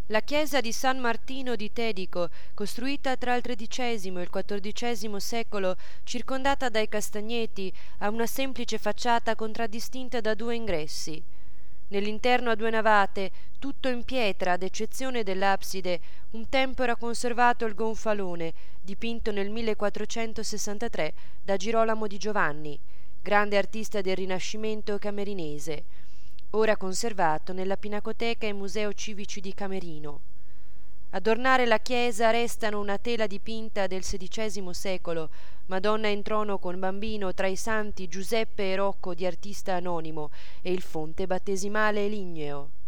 La chiesa di San Martino di Tedico, costruita tra il XIII e il XIV secolo, circondata dai castagneti, ha una semplice facciata contraddistinta da due ingressi. Nell'interno a due navate, tutto in pietra ad eccezione dell'abside, un tempo era conservato il gonfalone, dipinto nel 1463 da Girolamo di Giovanni, grande artista del Rinascimento camerinese, ora conservato nella Pinacoteca e Museo Civici di Camerino. Adornare la chiesa restano una tela dipinta del XVI secolo, Madonna in trono con bambino tra i santi Giuseppe e Rocco di artista anonimo e il fonte battesimale ligneo.